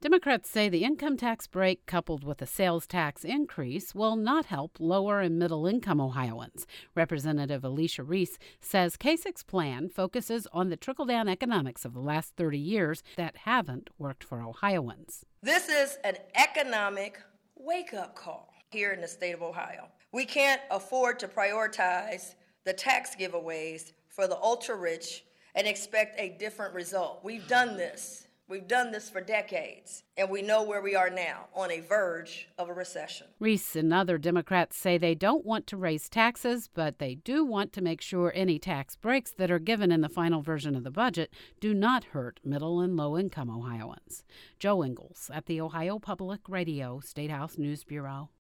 Democrats say the income tax break coupled with a sales tax increase will not help lower and middle income Ohioans. Representative Alicia Reese says Kasich's plan focuses on the trickle-down economics of the last 30 years that haven't worked for Ohioans. This is an economic wake-up call here in the state of Ohio. We can't afford to prioritize the tax giveaways for the ultra-rich and expect a different result. We've done this. We've done this for decades, and we know where we are now, on a verge of a recession. Reese and other Democrats say they don't want to raise taxes, but they do want to make sure any tax breaks that are given in the final version of the budget do not hurt middle and low-income Ohioans. Joe Ingles at the Ohio Public Radio State House News Bureau.